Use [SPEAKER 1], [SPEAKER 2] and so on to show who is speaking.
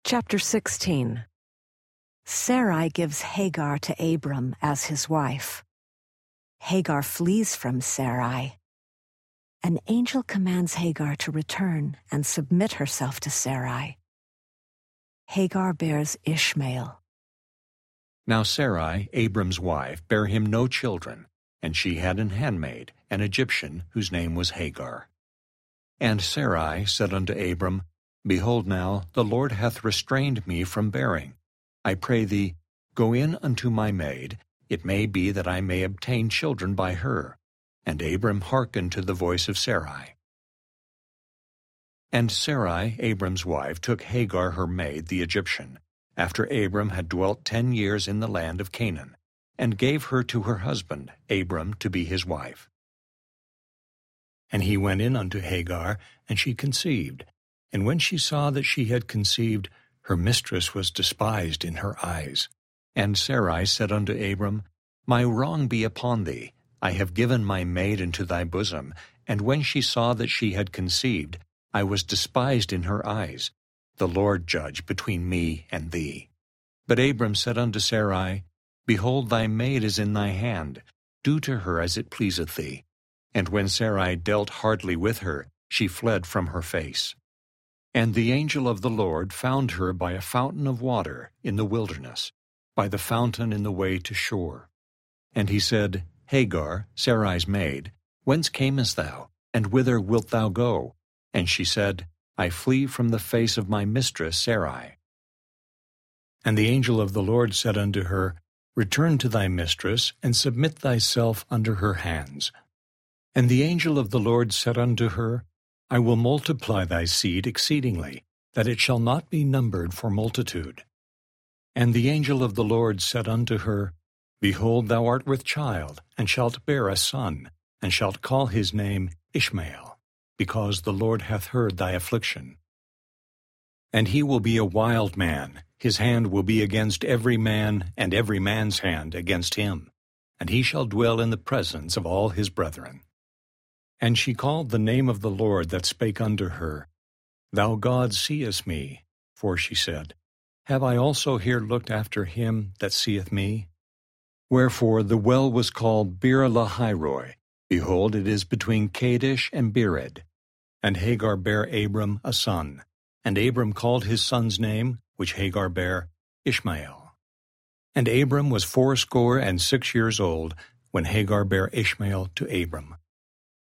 [SPEAKER 1] Chapter 16. Sarai gives Hagar to Abram as his wife. Hagar flees from Sarai. An angel commands Hagar to return and submit herself to Sarai. Hagar bears Ishmael.
[SPEAKER 2] Now Sarai, Abram's wife, bare him no children, and she had an handmaid, an Egyptian, whose name was Hagar. And Sarai said unto Abram, Behold now, the Lord hath restrained me from bearing. I pray thee, go in unto my maid, it may be that I may obtain children by her. And Abram hearkened to the voice of Sarai. And Sarai, Abram's wife, took Hagar her maid, the Egyptian, after Abram had dwelt 10 years in the land of Canaan, and gave her to her husband, Abram, to be his wife. And he went in unto Hagar, and she conceived. And when she saw that she had conceived, her mistress was despised in her eyes. And Sarai said unto Abram, My wrong be upon thee. I have given my maid into thy bosom. And when she saw that she had conceived, I was despised in her eyes. The Lord judge between me and thee. But Abram said unto Sarai, Behold, thy maid is in thy hand. Do to her as it pleaseth thee. And when Sarai dealt hardly with her, she fled from her face. And the angel of the Lord found her by a fountain of water in the wilderness, by the fountain in the way to shore. And he said, Hagar, Sarai's maid, whence camest thou, and whither wilt thou go? And she said, I flee from the face of my mistress Sarai. And the angel of the Lord said unto her, Return to thy mistress, and submit thyself under her hands. And the angel of the Lord said unto her, I will multiply thy seed exceedingly, that it shall not be numbered for multitude. And the angel of the Lord said unto her, Behold, thou art with child, and shalt bear a son, and shalt call his name Ishmael, because the Lord hath heard thy affliction. And he will be a wild man, his hand will be against every man, and every man's hand against him, and he shall dwell in the presence of all his brethren. And she called the name of the Lord that spake unto her, Thou God seest me. For she said, Have I also here looked after him that seeth me? Wherefore the well was called Beer-lahai-roi. Behold, it is between Kadesh and Bered. And Hagar bare Abram a son. And Abram called his son's name, which Hagar bare, Ishmael. And Abram was 86 years old, when Hagar bare Ishmael to Abram.